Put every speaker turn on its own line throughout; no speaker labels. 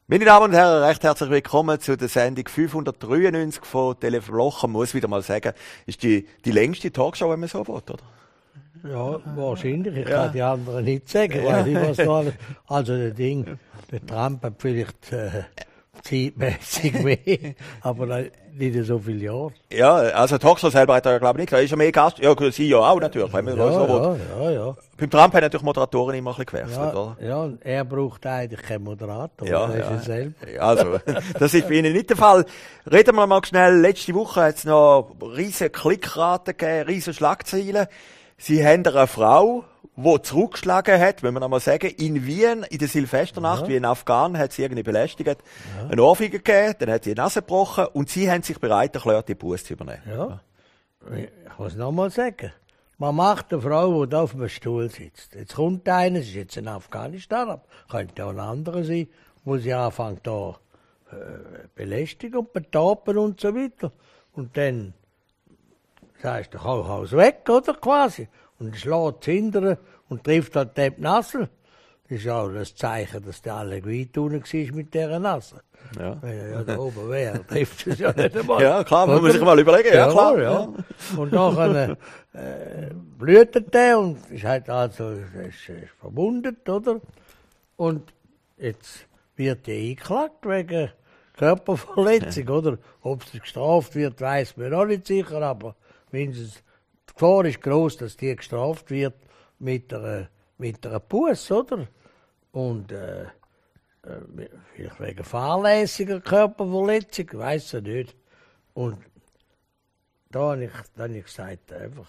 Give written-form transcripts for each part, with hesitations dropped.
Meine Damen und Herren, recht herzlich willkommen zu der Sendung 593 von Teleflochen. Muss wieder mal sagen, ist die längste Talkshow, wenn man so will, oder?
Ja, wahrscheinlich. Ich kann die anderen nicht sagen, weil ich was da alles. Also der Trump hat vielleicht zeitmäßig mehr, aber nicht so viele Jahre.
Ja, also Talkshow selber hat er ja glaube ich nicht. Er ist ja mehr Gast. Ja, Sie ja auch natürlich, wenn man so will.
Ja.
Beim Trump hat natürlich Moderatoren immer ein bisschen gewechselt, oder?
Ja, und er braucht eigentlich keinen Moderator.
Ja,
er ist selber.
Also, das ist bei Ihnen nicht der Fall. Reden wir mal schnell. Letzte Woche hat es noch riesige Klickraten gegeben, riesige Schlagzeilen. Sie haben eine Frau, die zurückgeschlagen hat, wenn man einmal sagen, in Wien, in der Silvesternacht, wie in Afghan, hat sie irgendwie belästigt, eine Ohrfeige gegeben, dann hat sie die Nase gebrochen und sie haben sich bereit erklärt, die Buße zu übernehmen.
Ja. Ich muss noch mal sagen. Man macht eine Frau, die da auf dem Stuhl sitzt. Jetzt kommt einer, es ist jetzt in Afghanistan, aber könnte auch ein anderer sein, wo sie anfängt da belästigen und betapen und so weiter. Und dann sagst du, Haus weg, oder quasi. Und schlägt hinterher und trifft halt die Nase. Das ist auch das Zeichen, dass der alle weit unten war mit dieser Nase.
Ja.
Wenn er ja da oben wäre, trifft es ja nicht einmal.
Ja, klar, man muss sich mal überlegen, ja klar.
Ja. Und nachher blutet der und ist halt also ist verwundet, oder? Und jetzt wird er eingeklagt wegen Körperverletzung, oder? Ob es gestraft wird, weiss man noch nicht sicher, aber mindestens die Gefahr ist gross, dass die gestraft wird mit einer Busse, oder? Und vielleicht wegen fahrlässiger Körperverletzung, weiss ich nicht. Und da habe ich gesagt, einfach,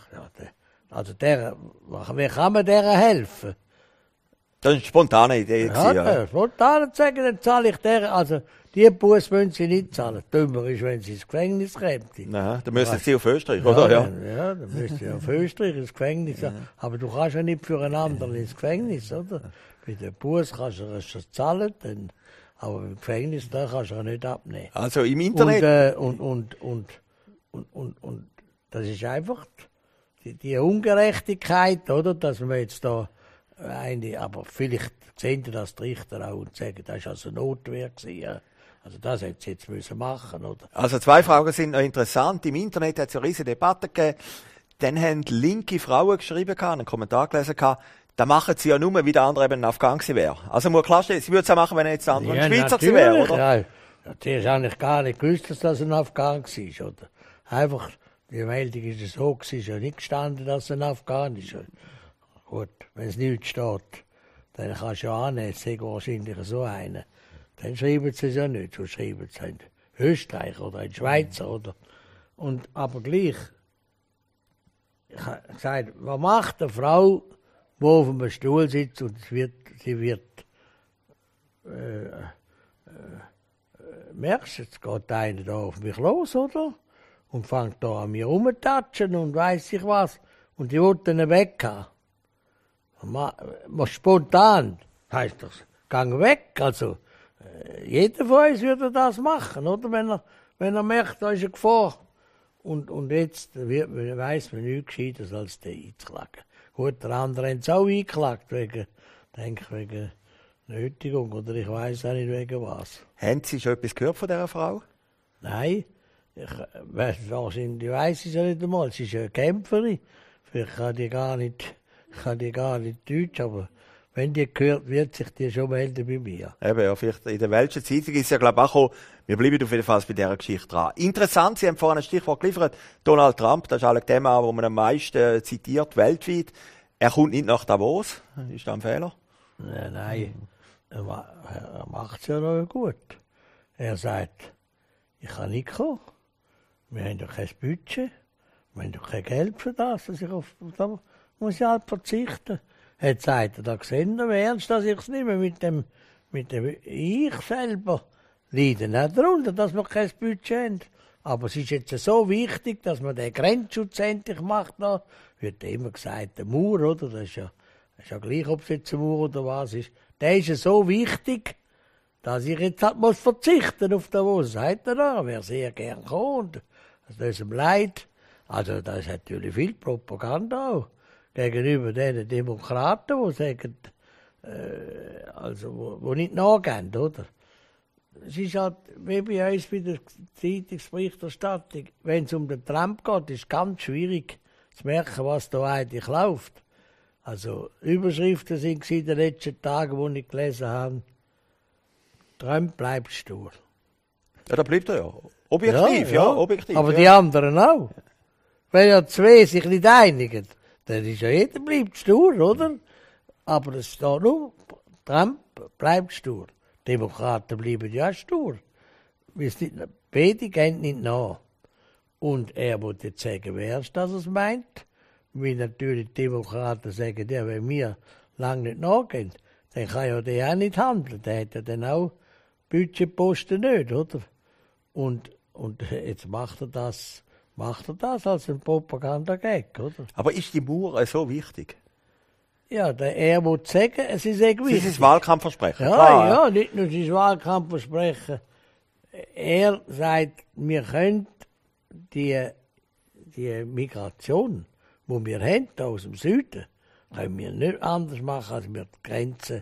wie kann man der helfen?
Das ist eine spontane Idee.
Ja, spontan zu sagen, dann zahle ich der, also die Busse müssen sie nicht zahlen. Dümmer ist, wenn sie ins Gefängnis kämen.
Nein, dann müssen sie auf Österreich, oder?
Ja, dann müssen sie auf Österreich ins Gefängnis. Ja. Aber du kannst ja nicht für einen anderen ins Gefängnis, oder? Bei der Busse kannst du das zahlen, aber im Gefängnis da kannst du ja nicht abnehmen.
Also im Internet.
Und das ist einfach die Ungerechtigkeit, oder? Dass wir jetzt da aber vielleicht sehen das die Richter auch und sagen, das war also Notwehr gewesen, ja. Also das hätte sie jetzt müssen machen, oder?
Also zwei Fragen sind noch interessant. Im Internet hat es ja eine riesige Debatte gegeben. Dann haben linke Frauen geschrieben, einen Kommentar gelesen, da machen sie ja nur, wie der andere eben ein Afghan gewesen wäre. Also muss klarstellen, sie würde es auch machen, wenn er jetzt der andere ein Schweizer gewesen wäre, oder?
Ja, die hast eigentlich gar nicht gewusst, dass das ein Afghan war, oder? Einfach, die Meldung ist so, es ist ja nicht gestanden, dass es ein Afghan ist. Gut, wenn es nicht steht, dann kannst du ja annehmen, es sei wahrscheinlich so einer. Dann schreiben sie es ja nicht, so schreiben sie ein Österreicher oder ein Schweizer, oder? Aber gleich, ich habe gesagt, was macht eine Frau, die auf einem Stuhl sitzt und sie wird merkst du, jetzt geht einer da auf mich los, oder? Und fängt da an mir rumzutatschen und weiss ich was. Und die will dann weg haben. Spontan heisst das, gang weg. Also, jeder von uns würde das machen, oder? Wenn er merkt, da ist eine Gefahr. Und jetzt weiss man nichts Gescheites als den einzuklagen. Gut, der andere hat es auch eingeklagt, wegen Nötigung, oder ich weiss auch nicht wegen was.
Haben Sie schon etwas gehört von dieser Frau?
Nein, wahrscheinlich weiss ich es ja nicht einmal. Sie ist eine Kämpferin. Vielleicht kann die gar nicht Deutsch, aber wenn die gehört, wird sich die schon melden bei mir.
Eben, ja, vielleicht in der Welschen Zeitung ist ja, glaube ich, auch wir bleiben auf jeden Fall bei dieser Geschichte dran. Interessant, Sie haben vorhin ein Stichwort geliefert, Donald Trump, das ist eigentlich das Thema, das man am meisten zitiert weltweit. Er kommt nicht nach Davos, ist das ein Fehler?
Ja, nein, er macht es ja noch gut. Er sagt, ich kann nicht kommen, wir haben doch kein Budget, wir haben doch kein Geld für das, dass da muss ich halt verzichten. Er sagt, da sehen wir ernst, dass ich es nehme mit dem ich selber leide nicht darunter, dass wir kein Budget haben. Aber es ist jetzt so wichtig, dass man den Grenzschutz endlich macht. Da wird immer gesagt, der Mauer, oder? Das ist ja gleich, ob es jetzt ein Mauer oder was ist. Der ist ja so wichtig, dass ich jetzt halt muss verzichten auf den Davos. Sagt er da, wäre sehr gern gekommen. Das tut ihm leid. Also da ist natürlich viel Propaganda auch gegenüber den Demokraten, die sagen, wo nicht nachgehen, oder? es ist halt wie bei uns bei der Zeitungsberichterstattung. Wenn es um den Trump geht, ist es ganz schwierig zu merken, was da eigentlich läuft. Also Überschriften sind in den letzten Tagen, die ich gelesen habe, Trump bleibt stur.
Ja, da bleibt er ja. Objektiv, ja, objektiv.
Aber
ja.
die anderen auch. Wenn ja zwei sich nicht einigen, dann ist ja jeder bleibt stur, oder? Aber es steht nur, Trump bleibt stur. Demokraten bleiben ja stur. Beide gehen nicht nach. Und er muss jetzt sagen, wer ist das, es meint? Weil natürlich die Demokraten sagen, ja, wenn wir lange nicht nachgehen, dann kann ja der auch nicht handeln. Der hat ja dann auch Budgetposten nicht, oder? Und jetzt macht er das als ein Propaganda-Gag, oder?
Aber ist die Mauer so wichtig?
Ja, er muss sagen, es ist wichtig.
Das ist Wahlkampfversprechen.
Ja, nicht nur sein Wahlkampfversprechen. Er sagt, wir können die Migration, die wir haben, aus dem Süden, können wir nicht anders machen, als wir die Grenzen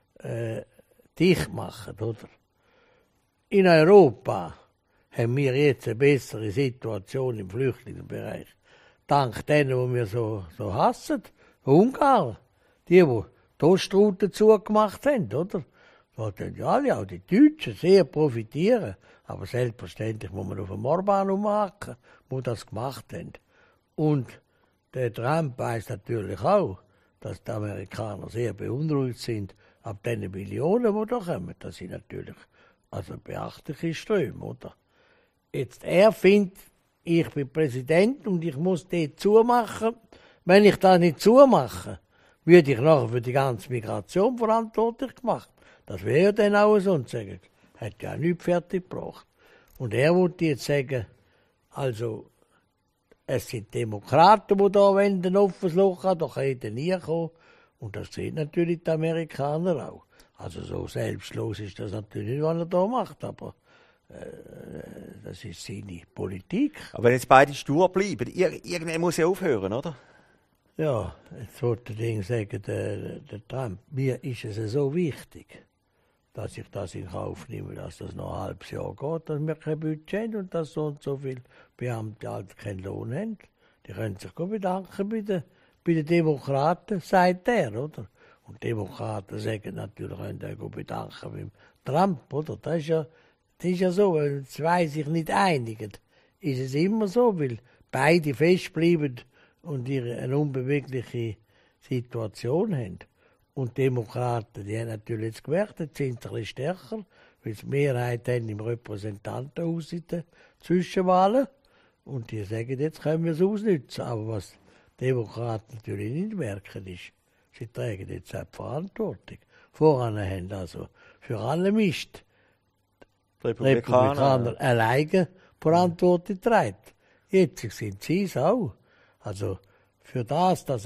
dicht machen, oder? In Europa haben wir jetzt eine bessere Situation im Flüchtlingsbereich. Dank denen, die wir so hassen. Ungarn. Die die Ostroute zugemacht haben, oder? Da können ja alle, auch die Deutschen, sehr profitieren. Aber selbstverständlich muss man auf dem Orban umhaken, die das gemacht haben. Und der Trump weiss natürlich auch, dass die Amerikaner sehr beunruhigt sind ab den Millionen, die da kommen. Das sind natürlich beachtliche Ströme, oder? Jetzt, er findet, ich bin Präsident und ich muss das zumachen. Wenn ich das nicht zumache, würde ich nachher für die ganze Migration verantwortlich gemacht. Das wäre ja dann auch so und sagen, hat ja nichts fertig gebracht. Und er wollte jetzt sagen, also, es sind Demokraten, die da ein offenes Loch haben, da kann jeder nie kommen. Und das sehen natürlich die Amerikaner auch. Also so selbstlos ist das natürlich nicht, was er da macht, aber das ist seine Politik.
Aber wenn jetzt beide stur bleiben, irgendwann muss ja aufhören, oder?
Ja, jetzt wollte ich sagen, der Trump, mir ist es so wichtig, dass ich das in Kauf nehme, dass das noch ein halbes Jahr geht, dass wir kein Budget haben und dass so und so viele Beamte halt keinen Lohn haben. Die können sich bedanken bei den Demokraten, sagt er, oder? Und Demokraten sagen natürlich, können sich bedanken beim Trump, oder? Das ist ja so, wenn zwei sich nicht einigen, ist es immer so, weil beide festbleiben und eine unbewegliche Situation haben. Und die Demokraten, die haben natürlich jetzt gemerkt, jetzt sind sie ein bisschen stärker, weil sie Mehrheit haben im Repräsentantenhaus in den Zwischenwahlen. Und die sagen, jetzt können wir es ausnutzen. Aber was die Demokraten natürlich nicht merken, ist, sie tragen jetzt auch die Verantwortung. Voran haben also für alle Mist die Republikaner alleine Verantwortung tragen. Jetzt sind sie es auch. Also für das, dass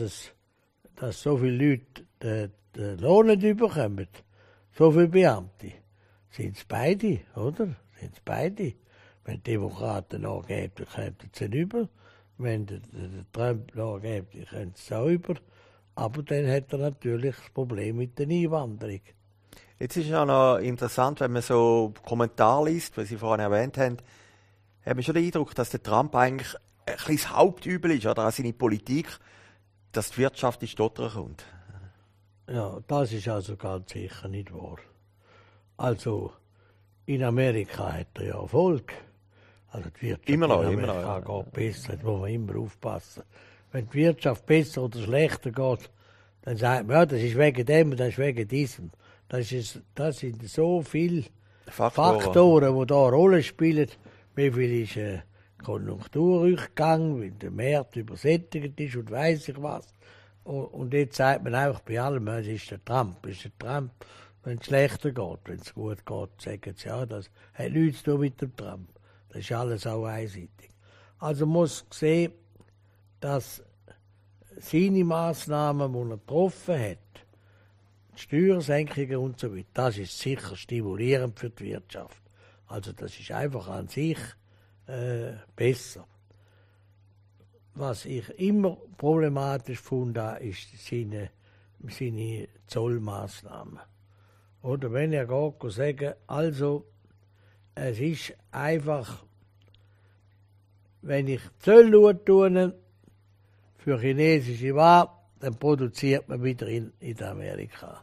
so viele Leute den Lohn nicht bekommen, so viele Beamte, sind es beide, oder? Sind es beide. Wenn die Demokraten nachgeben, dann kommen sie nicht über. Wenn der Trump nachgibt, dann kommen sie auch über. Aber dann hat er natürlich das Problem mit der Einwanderung.
Jetzt ist es ja noch interessant, wenn man so Kommentare liest, was Sie vorhin erwähnt haben, hat man schon den Eindruck, dass der Trump eigentlich ein bisschen das Hauptübel ist, oder auch seine Politik, dass die Wirtschaft in Stottern kommt.
Ja, das ist also ganz sicher nicht wahr. Also, in Amerika hat er ja Erfolg. Also die Wirtschaft
immer noch,
geht besser, da muss man immer aufpassen. Wenn die Wirtschaft besser oder schlechter geht, dann sagt man, ja, das ist wegen dem und das ist wegen diesem. Das sind so viele Faktoren, die da eine Rolle spielen. Wie viel ist Konjunkturrückgang, weil der Markt übersättigt ist und weiss ich was. Und jetzt sagt man einfach bei allem, es ist der Trump. Wenn es schlechter geht, wenn es gut geht, sagen sie, ja, das hat nichts zu tun mit dem Trump. Das ist alles auch einseitig. Also muss sehen, dass seine Massnahmen, die er getroffen hat, die Steuersenkungen und so weiter, das ist sicher stimulierend für die Wirtschaft. Also das ist einfach an sich besser. Was ich immer problematisch fand, ist seine Zollmaßnahmen. Oder wenn er geht und sagt, also es ist einfach, wenn ich Zölle tue für chinesische Ware, dann produziert man wieder in Amerika.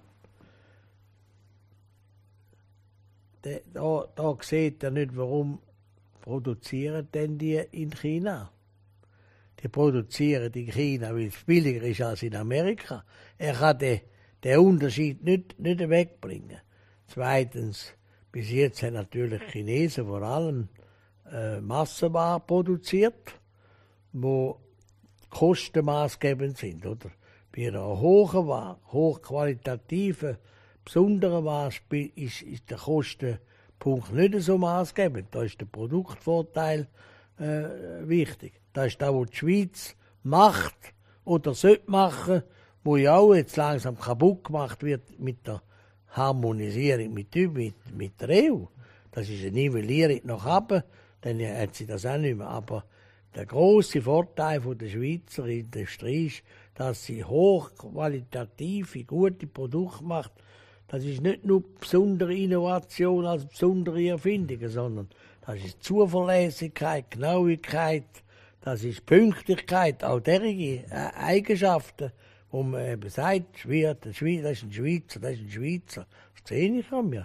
Da sieht er nicht, warum produzieren denn die in China. Die produzieren in China, weil es billiger ist als in Amerika. Er kann den Unterschied nicht wegbringen. Zweitens, bis jetzt haben natürlich Chinesen vor allem Massenware produziert, wo Kosten maßgebend sind. Oder? Bei einer hohen Ware, hochqualitativen, besonderen Ware ist der Kostenpunkt nicht so maßgebend. Da ist der Produktvorteil wichtig. Das ist das, was die Schweiz macht oder sollte machen, wo ja auch jetzt langsam kaputt gemacht wird mit der Harmonisierung mit der EU. Das ist eine Nivellierung nach oben, dann hat sie das auch nicht mehr. Aber der grosse Vorteil der Schweizer Industrie ist, dass sie hochqualitative, gute Produkte macht. Das ist nicht nur besondere Innovation als besondere Erfindungen, sondern das ist Zuverlässigkeit, Genauigkeit, das ist Pünktlichkeit, auch derige Eigenschaften, wo man eben sagt, das ist ein Schweizer, das ist ein Schweizer. Das sehe ich an mir.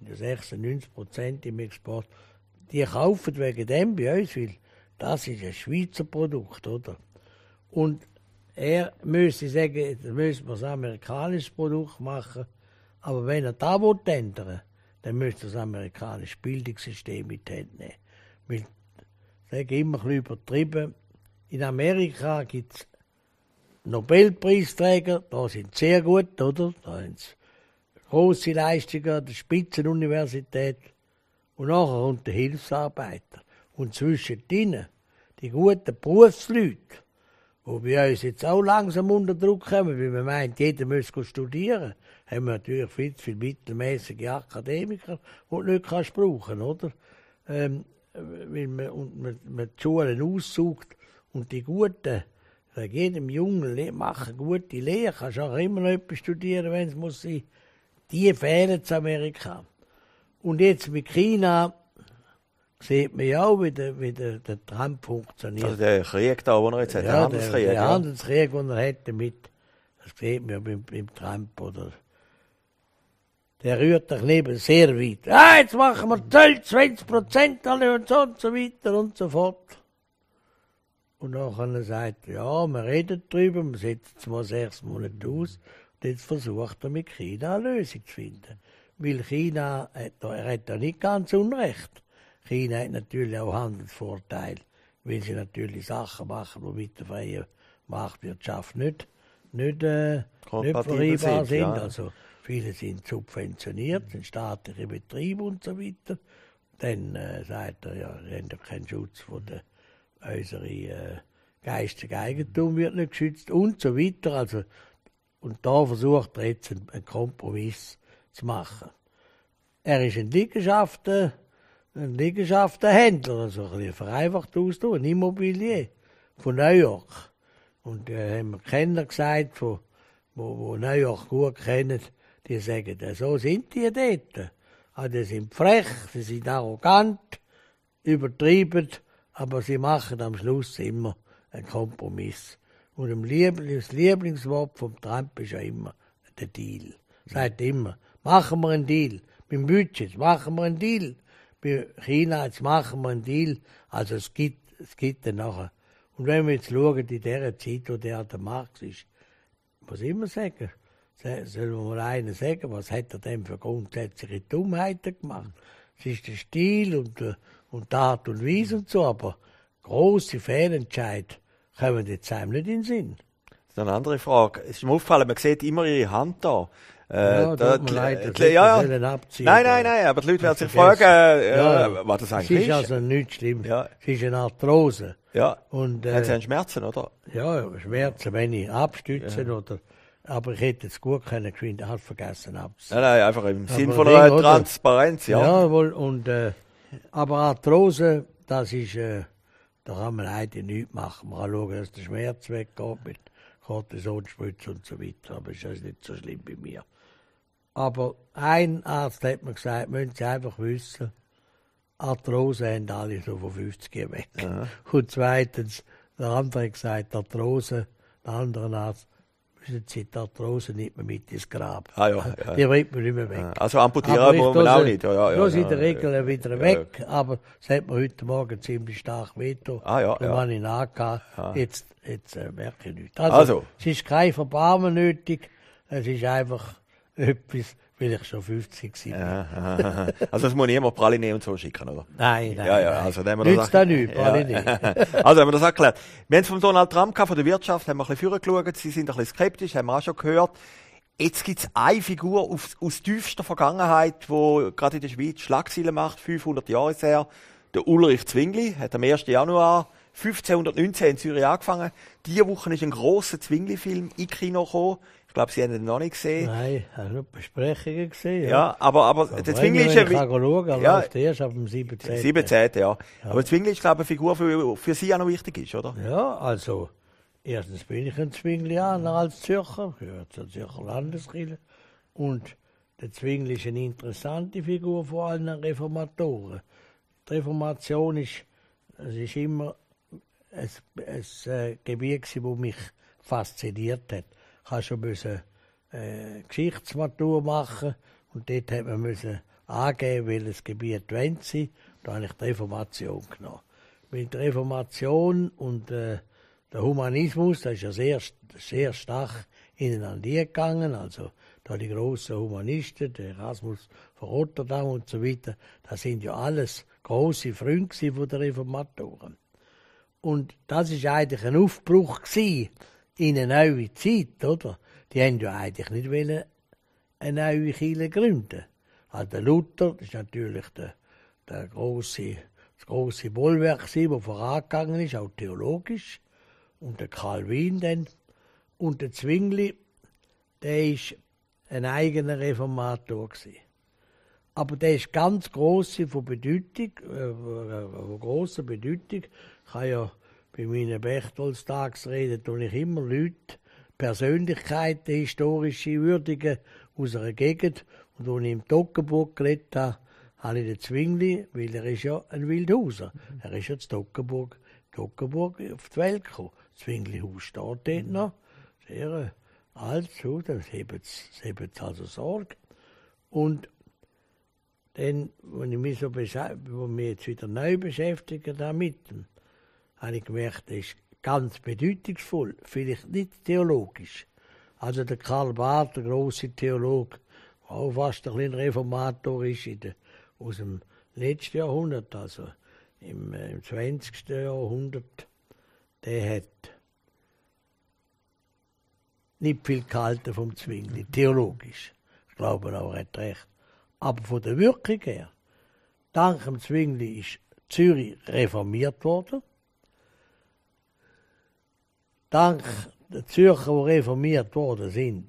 96% im Export, die kaufen wegen dem bei uns, weil das ist ein Schweizer Produkt, oder? Und er müsste sagen, da müsste man ein amerikanisches Produkt machen, aber wenn er das ändern will, dann müsste das amerikanische Bildungssystem mit nehmen. Weil, ich sage immer ein bisschen übertrieben, in Amerika gibt es Nobelpreisträger, da sind sehr gut, oder? Da haben sie grosse Leistungen an der Spitzenuniversität. Und nachher kommt der Hilfsarbeiter. Und zwischen denen, die guten Berufsleute, die bei uns jetzt auch langsam unter Druck kommen, weil man meint, jeder müsse studieren, haben wir natürlich viel zu viele mittelmäßige Akademiker, die du nicht brauchen kannst, oder? Weil man die Schulen aussucht und die Guten, jedem Jungen machen gute Lehre, kannst auch immer noch etwas studieren, wenn es muss sein. Die fehlen in Amerika. Und jetzt mit China sieht man ja auch, wie der Trump funktioniert.
Also der Krieg da, den er jetzt hat,
ja,
der Handelskrieg.
Der Handelskrieg, den er hat damit, das sieht man ja beim Trump, oder? Der rührt den Knebel sehr weit. Ah, jetzt machen wir 20% alle und so weiter und so fort. Und nachher sagt er, ja, wir reden drüber, wir setzen es mal 6 Monate aus. Und jetzt versucht er mit China eine Lösung zu finden. Weil China, er hat da nicht ganz Unrecht. China hat natürlich auch Handelsvorteile, weil sie natürlich Sachen machen, die mit der freien Marktwirtschaft nicht vereinbar sind. Ja. Also viele sind subventioniert, sind staatliche Betriebe und so weiter. Dann sagt er, ja, wir haben ja keinen Schutz von unsere geistige Eigentum wird nicht geschützt und so weiter. Also, und da versucht er jetzt einen Kompromiss zu machen. Er ist ein Liegenschaftenhändler, also ein bisschen vereinfacht ausdrücken, ein Immobilier von New York. Und haben wir Kenner gesagt, wo New York gut kennen, die sagen, so sind die dort. Also die sind frech, sie sind arrogant, übertrieben, aber sie machen am Schluss immer einen Kompromiss. Und das Lieblingswort vom Trump ist ja immer der Deal. Sagt immer, machen wir einen Deal. Beim Budget machen wir einen Deal. Bei China jetzt machen wir einen Deal. Also es gibt dann nachher. Und wenn wir jetzt schauen, in dieser Zeit, wo der Markt ist, was immer sagen, soll man mal einen sagen, was hat er denn für grundsätzliche Dummheiten gemacht? Es ist der Stil und die Art und Weise und so, aber grosse Fehlentscheide kommen jetzt einem nicht in den Sinn.
Das ist eine andere Frage. Es ist mir aufgefallen, man sieht immer ihre Hand da.
Tut mir leid, abziehen.
Nein, aber die Leute werden sich fragen, was das eigentlich ist.
Es ist also nichts Schlimmes.
Ja.
Es ist eine Arthrose.
Ja.
Und,
haben Sie einen Schmerzen, oder?
Ja, Schmerzen, wenn ich abstütze oder... Aber ich hätte es gut können, geschwind halt vergessen abzuziehen.
Nein, einfach im Sinn von einer Transparenz, ja.
Jawohl, und, aber Arthrose, das ist, da kann man eigentlich nichts machen. Man kann schauen, dass der Schmerz weggeht mit Kortisonspritze und so weiter. Aber ist das nicht so schlimm bei mir. Aber ein Arzt hat mir gesagt, müssen Sie einfach wissen, Arthrose haben alle so von 50 Jahren weg.
Aha.
Und zweitens, der andere hat gesagt, Arthrose, der andere Arzt, müssen Sie die Arthrose nicht mehr mit ins Grab.
Ah, ja.
Die bringt man nicht mehr weg.
Also amputieren muss man auch nicht.
Das in der Regel wieder weg, aber es hat mir heute Morgen ziemlich stark wehgetan. Darum habe ich nachgehabt. Jetzt merke ich nichts. Also, es ist kein Verbarmen nötig, es ist einfach etwas, weil ich schon 50 war.
Also es muss niemand Praline und so schicken, oder?
Nein.
Also,
nützt das nicht, Praline.
Also haben wir das erklärt. Wir haben es von Donald Trump gehabt, von der Wirtschaft, haben wir ein bisschen vorgeschaut, sie sind ein bisschen skeptisch, haben wir auch schon gehört. Jetzt gibt es eine Figur aus tiefster Vergangenheit, die gerade in der Schweiz Schlagzeilen macht, 500 Jahre ist her. Der Ulrich Zwingli hat am 1. Januar 1519 in Zürich angefangen. Diese Woche ist ein grosser Zwingli-Film in Kino gekommen. Ich glaube, Sie haben ihn noch nicht gesehen.
Nein, ich habe nur Besprechungen gesehen.
Ja, aber der Zwingli ist
ja... Ich kann schauen, aber erst ab dem 17.
17. Ja. Aber Zwingli ist, glaube ich, eine Figur, die für Sie auch noch wichtig ist, oder?
Ja, also, erstens bin ich ein Zwinglianer als Zürcher, gehört zur Zürcher Landeskirche. Und der Zwingli ist eine interessante Figur, vor allem an Reformatoren. Die Reformation ist immer ein Gebiet, das mich fasziniert hat. Ich musste schon Geschichtsmatur machen und dort hat man müssen angeben, welches Gebiet wollen sie. Da habe ich die Reformation genommen. Mit der Reformation und der Humanismus, das ist ja sehr stark ineinander gegangen. Also da die grossen Humanisten, der Erasmus von Rotterdam und so weiter, das sind ja alles grosse Freunde von den Reformatoren. Und das war eigentlich ein Aufbruch in eine neue Zeit, oder? Die haben ja eigentlich nicht wollen eine neue Kirche gründen. Also der Luther, das ist natürlich das grosse Bollwerk, das vorangegangen ist, auch theologisch. Und der Calvin dann. Und der Zwingli, der war ein eigener Reformator gewesen. Aber der ist ganz grosser Bedeutung. Ich habe ja bei meinen Berchtoldstagsreden tue ich immer Leute, Persönlichkeiten, historische Würdige aus einer Gegend. Und als ich im Toggenburg geredet habe, habe ich den Zwingli, weil er ist ja ein Wildhauser. Er ist ja in Toggenburg auf die Welt gekommen. Das Zwingli-Haus steht dort noch. Sehr altes Haus, das hebt also Sorge. Und dann, als ich mich wo wir jetzt wieder neu beschäftigen damit, habe ich gemerkt, das ist ganz bedeutungsvoll, vielleicht nicht theologisch. Also der Karl Barth, der grosse Theologe, der auch fast ein kleiner Reformator ist, aus dem letzten Jahrhundert, also im 20. Jahrhundert, der hat nicht viel gehalten vom Zwingli, theologisch. Ich glaube auch, er hat recht. Aber von der Wirkung her, dank dem Zwingli ist Zürich reformiert worden. Dank der Zürcher, die reformiert worden sind,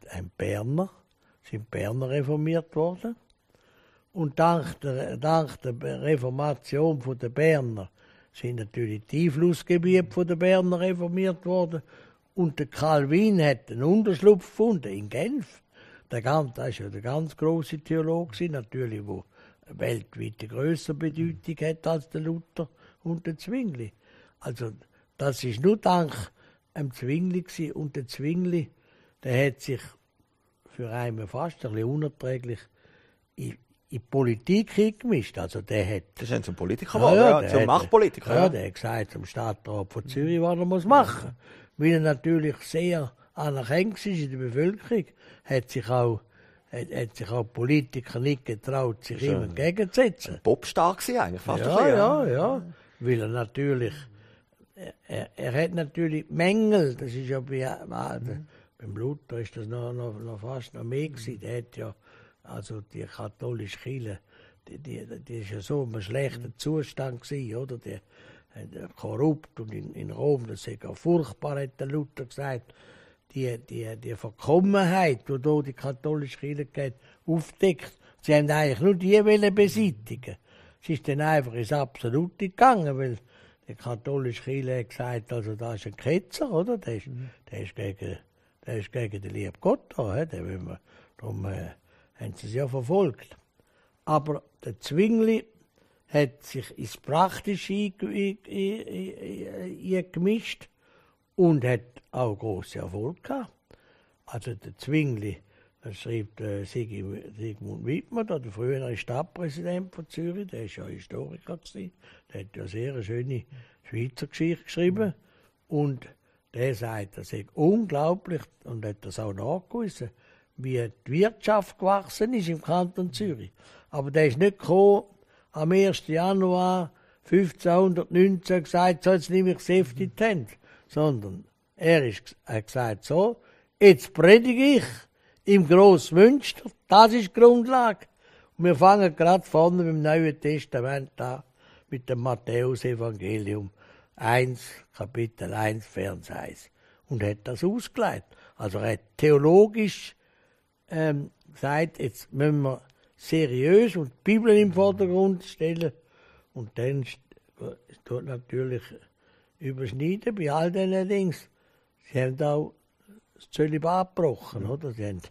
sind Berner reformiert worden. Und dank der Reformation der Berner sind natürlich die Einflussgebiete der Berner reformiert worden. Und der Calvin hat einen Unterschlupf gefunden in Genf. Das war ja der ganz grosse Theologe, natürlich, der weltweit eine grössere Bedeutung hat als der Luther und der Zwingli. Also, das ist nur dank dem Zwingli gewesen. Und der Zwingli, der hat sich für einen fast ein bisschen unerträglich in die Politik eingemischt. Also der hat...
Das ist ein Politiker geworden, zum Machtpolitiker.
Ja, der hat gesagt zum Stadtrat von Zürich, was er machen muss. Weil er natürlich sehr anerkannt ist in der Bevölkerung, hat sich auch Politiker nicht getraut, sich ihm entgegenzusetzen.
Popstar gewesen eigentlich, fast
ja. Weil er natürlich... Er hat natürlich Mängel, das ist ja beim Luther ist das noch fast noch mehr gewesen. Der hat ja, also die katholische Kirche, die ist ja so in einem schlechten Zustand gewesen, oder? Der korrupt und in Rom, das ist ja furchtbar, hat der Luther gesagt. Die Verkommenheit, die hier die katholische Kirche geht, aufdeckt. Sie haben eigentlich nur die wollen beseitigen. Es ist dann einfach ins Absolute gegangen, weil die katholische Kirche hat gesagt, also da ist ein Ketzer, oder? Der ist gegen den lieben Gott da, darum haben sie es ja verfolgt. Aber der Zwingli hat sich ins Praktische eingemischt und hat auch grossen Erfolg gehabt. Also der Zwingli, das schreibt Sigmund Wittmer, der frühere Stadtpräsident von Zürich, der war ja Historiker gewesen, der hat ja sehr eine schöne Schweizer Geschichte geschrieben. Und der sagt, das ist unglaublich, und hat das auch nachgewiesen, wie die Wirtschaft gewachsen ist im Kanton Zürich. Aber der ist nicht gekommen, am 1. Januar 1519 gesagt, so jetzt nehme ich Säfte in die Hände, sondern hat gesagt so, jetzt predige ich im Grossmünster, das ist die Grundlage. Und wir fangen gerade vorne mit dem Neuen Testament an, mit dem Matthäus-Evangelium 1, Kapitel 1, Vers 1. Und hat das ausgelegt. Also er hat theologisch gesagt, jetzt müssen wir seriös und die Bibel im Vordergrund stellen. Und dann tut natürlich überschneiden bei all diesen Dings. Sie haben auch das Zölibat abgebrochen, oder? Sie haben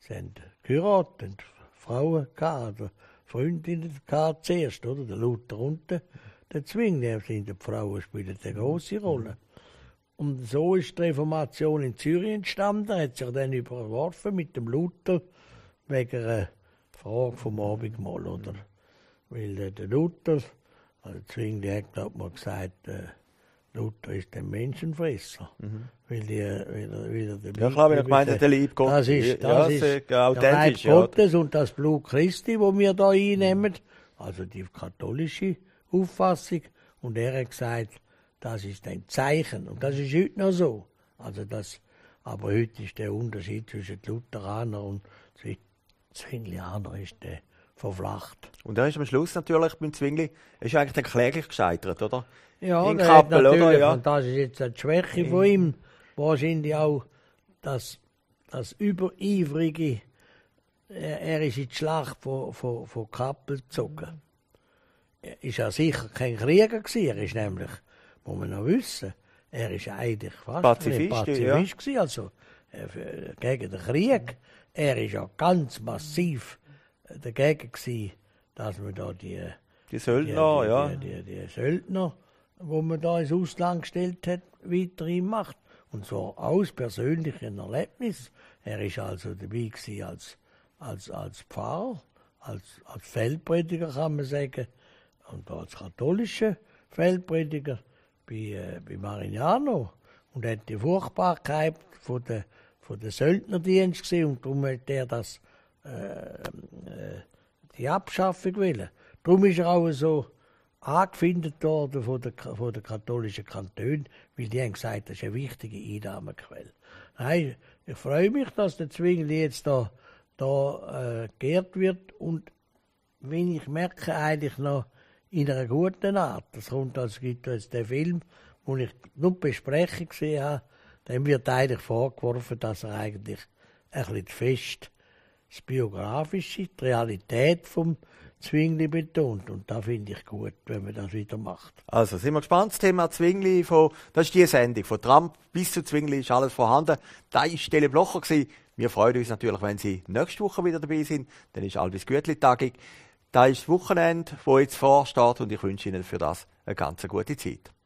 geheiratet, Frauen gehabt, oder Freundinnen gehabt zuerst, oder? Der Luther und der Zwingli, die Frauen spielen eine grosse Rolle. Und so ist die Reformation in Zürich entstanden, hat sich dann überworfen mit dem Luther wegen einer Frage vom Abendmahl, oder? Weil der Luther, also Zwingli hat, glaube ich, mal gesagt, Luther ist ein Menschenfresser. Weil er
ja, klar, wenn er gemeint hat, der Lieb Gott.
Das ist der Leib Gottes und das Blut Christi, das wir da einnehmen. Also die katholische Auffassung. Und er hat gesagt, das ist ein Zeichen. Und das ist heute noch so. Also aber heute ist der Unterschied zwischen den Lutheranern und den Zwinglianern ist der verflacht.
Und er ist am Schluss natürlich beim Zwingli, ist eigentlich dann kläglich gescheitert, oder?
Ja,
in Kappel, oder?
Ja. Und das ist jetzt eine Schwäche von ihm. Wahrscheinlich auch das Übereifrige. Er ist in die Schlacht von Kappel gezogen. Er war ja sicher kein Krieger gewesen. Er ist nämlich, muss man noch wissen, er ist eigentlich fast
Pazifist,
ein Pazifist gewesen, also gegen den Krieg. Er ist ja ganz massiv dagegen gewesen, dass man da die
Söldner,
die Söldner, wo man da ins Ausland gestellt hat, weiterhin macht. Und so aus persönlichen Erlebnis. Er ist also dabei gewesen als Pfarrer, als Feldprediger, kann man sagen, und als katholischer Feldprediger bei Marignano. Und hat die Furchtbarkeit von der Söldnerdienst gesehen und darum hat er die Abschaffung wollen. Darum ist er auch so angefindet worden von der katholischen Kantonen, weil die haben gesagt, das ist eine wichtige Einnahmequelle. Nein, ich freue mich, dass der Zwingli jetzt da geehrt wird und wenn ich merke, eigentlich noch in einer guten Art. Das kommt, also gibt jetzt den Film, wo ich nur die Besprechung gesehen habe, dem wird eigentlich vorgeworfen, dass er eigentlich ein bisschen fest das Biografische, die Realität vom Zwingli betont. Und da finde ich gut, wenn man das wieder macht.
Also sind wir gespannt. Das Thema Zwingli, das ist die Sendung. Von Trump bis zu Zwingli ist alles vorhanden. Da war Stelle Blocher. Wir freuen uns natürlich, wenn Sie nächste Woche wieder dabei sind. Dann ist Albis Gütli-Tagung. Da ist das Wochenende, das jetzt vorsteht und ich wünsche Ihnen für das eine ganz gute Zeit.